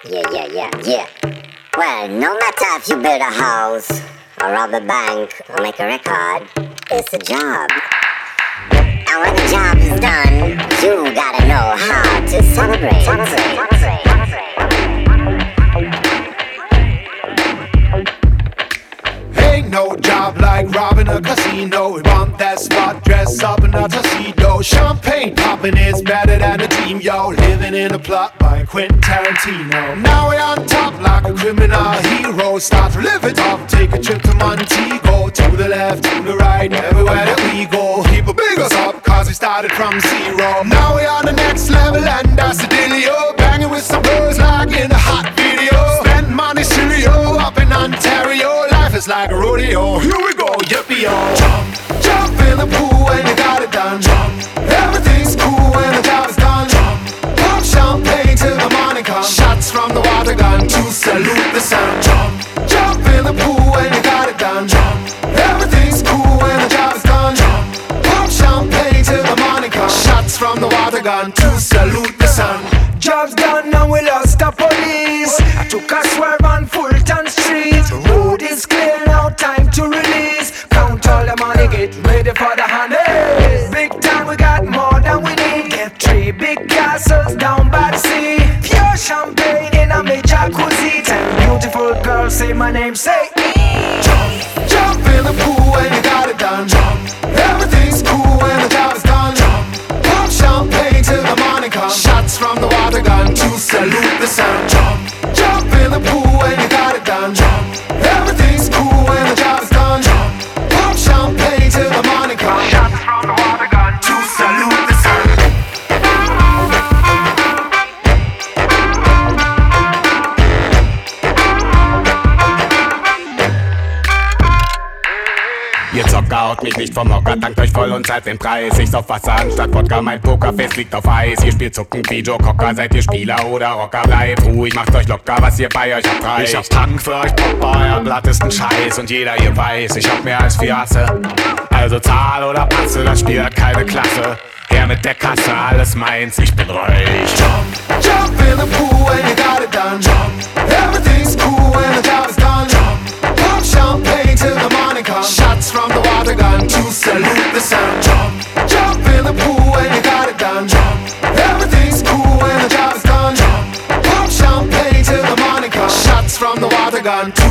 Yeah. Well, no matter if you build a house, or rob a bank, or make a record, it's a job. And when the job is done, you gotta know how to celebrate. Ain't no job like robbing a casino. We want that spot, dress up in a tuxedo. Champagne popping is better than a dream, yo. Living in a plot by Quentin Tarantino. Now we're on top like a criminal hero. Start to live it up, take a trip to Montego. To the left, to the right, everywhere that we go. People big us up, cause we started from zero. Now we're on the next level and that's the dealio. Banging with some girls like in a hot video. Spend money stereo up in Ontario. Life is like a rodeo, here we go, yippee-yo. Jump in the pool when you got it done. Everything's cool when the job is done. Pop champagne till the morning comes. Shots from the water gun to salute the sun. Jump in the pool when you got it done. Everything's cool when the job is done. Pop champagne till the morning comes. Shots from the water gun to salute the sun. Job's done and we lost the police. I took a swerve on Fulton Street. The road is clear now, time to release. Count all the money, get ready for the honey. Big time, we got more than we need. Get 3 big castles down by the sea. Pure champagne in a major jacuzzi. 10 beautiful girls say my name, say Jump in the pool when you got it done. Everything's cool when the job is done. Pop champagne till the morning comes. Shots from the water gun to salute the sun. Jump in the pool when you got it done. Everything's cool when the job is done. Pop champagne till the morning comes. Shots from the water gun to salute the sun. Ihr Zocker haut mich nicht vom Hocker, dankt euch voll und zahlt den Preis. Ich sauf Wasser anstatt Wodka, mein Pokerfest liegt auf Eis. Ihr spielt zuckend wie Joe Cocker, seid ihr Spieler oder Rocker? Bleibt ruhig, macht euch locker, was ihr bei euch habt reicht. Ich hab's Tank für euch Popper, euer Blatt ist ein Scheiß. Und jeder ihr weiß, ich hab mehr als 4 Asse. Also zahl oder passe, das Spiel hat keine Klasse. Her mit der Kasse, alles meins, ich bin reich. Jump in the pool when you got it done. Everything's cool when the job is done. Pop champagne till the morning comes. Shots from the water gun to salute the sun. Jump in the pool when you got it done. Everything's cool when the job is done. Pop champagne till the morning comes. Shots from the water gun to